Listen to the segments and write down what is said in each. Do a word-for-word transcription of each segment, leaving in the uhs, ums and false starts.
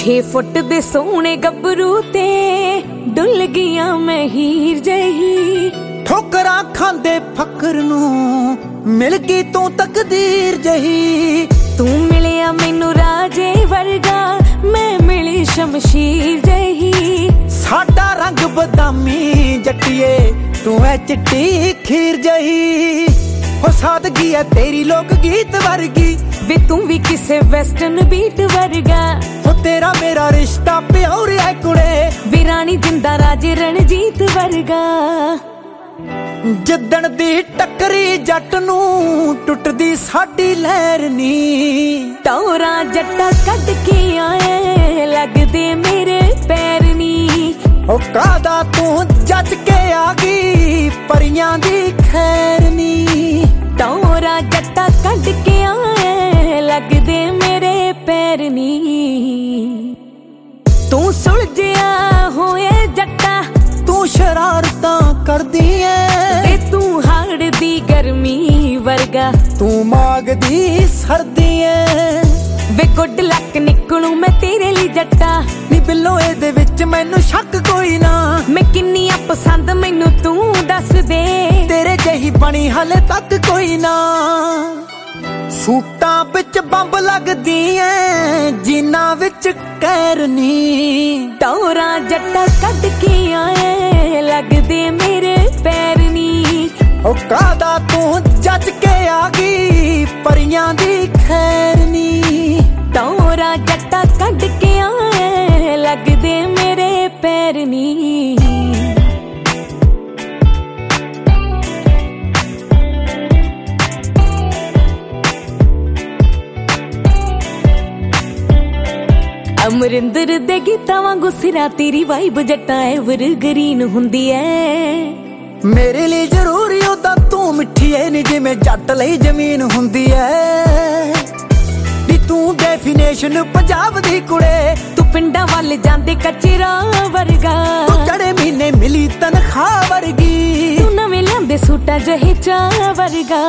छे फुट दे सोने गबरू ते डुल गया मैं हीर जही। ठोकरा खांदे फकर नू मिल गई तू तकदीर जही। तू मिलिया मैनू राजे वर्गा मैं मिली शमशीर जही। साडा रंग बदामी जट्टिए तू है चिट्टी खीर जही। हो सादगी है तेरी लोक गीत वर्गी वे तू भी किसे वेस्टर्न बीट वर्गा। हो तेरा मेरा रिश्ता प्योर है कुड़े वी रानी जिंदा राजे रणजीत वर्गा। जिद्दण दी टकरी जट नू टुटदी साडी लहर नी। टौरा जट्टा कट के आए लगदे मेरे पैर नी। ओ कादा तू जच के आ गई परियां दी खैर नी। टौरा जट्टा कट के आए लगदे मेरे पैर नी। तू सुलझिया होए जट्टा तू शरारतां करदी ऐ। तू हाड़ दी गर्मी वर्गा तू माग दी सर्दी ऐ। वे गुड लक निकलू मैं तेरे लिए जट्टा नी बिल्लो एदे विच मैनू शक कोई ना। मैं किन्नी आ पसंद मैनू तू दस दे तेरे जही बनी हाले तक कोई ना। सूटां विच बंब लगदी ऐ जीना विच कैरनी। टौरा जट्टा कट के आए लगदे मेरे पैर नी। ओ कादा तू जच के आ गई परियां दी खैर नी। टौरा जट्टा कट के आए लगदे मेरे पैर नी। अमरिंदर दे गीतां वांगू सिरा तेरी वाइब जट्टा एवरग्रीन हुंदी ऐ। मेरे लिए जरूरी ओदा तू मिठी ऐ नी जिवें जट लई जमीन हुंदी ऐ। नी तू डेफिनेशन पंजाब दी कुड़े तू पिंडा वाले जांदे कच्चे राह वर्गा। तू जड़े महीने मिली तनखाह वर्गी। तू नवें लिआंदे सूटा जहे चा वर्गा।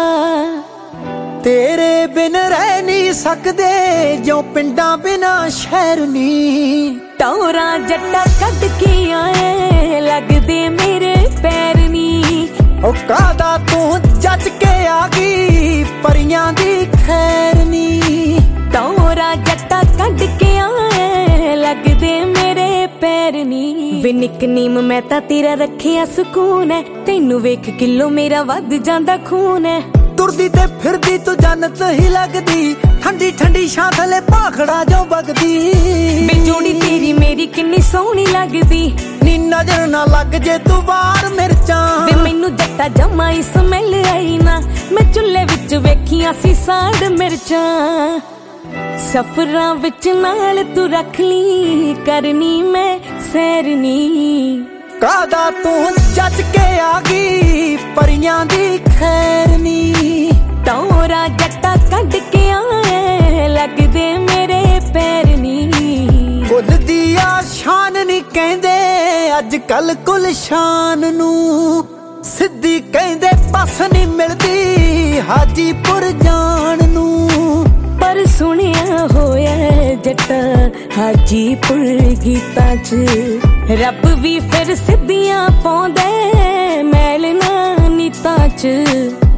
तेरे बिन रह नहीं सकदे जो पिंडा बिना शहर नी। टौरा जट्टा कट के आए लगदे मेरे पैर नी। ओ कादा तू जच के आ गई परियां दी खैर नी। टौरा जट्टा कट के आए लगदे मेरे पैर नी। वे निकनीम मैं तां तेरा रखिया सुकून है तैनू वेख किलो मेरा वध जांदा खून है। तुरदी ते फिरदी तू जन्नत ही लगदी ठंडी ठंडी छां थले भाखड़ा जो बगदी। बे जोड़ी तेरी मेरी किन्नी सोहनी लगदी नी नजर ना लग जे तू बार मिर्चां। वे मैनू जट्टा जम्मा ही स्मैल आई ना मैं चुल्हे विच वेखियां सी साड़ मिर्चां। सफरां विच नाल तू रख ली करनी मैं सैरनी। कादा तू जच के आ गई परियां दी खैर नी। टौरा जट्टा कट के आए लगदे मेरे पैर नी। कुल दी शान नी कहंदे अज कल कुल शान नू। सिद्धी कहंदे पस नी मिलदी हाजीपुर जान नू। पर सुनिया होया जट्टा हाजीपुर गीतां च रब भी फिर सिद्धियां पाउंदे मैल ना नीतां च।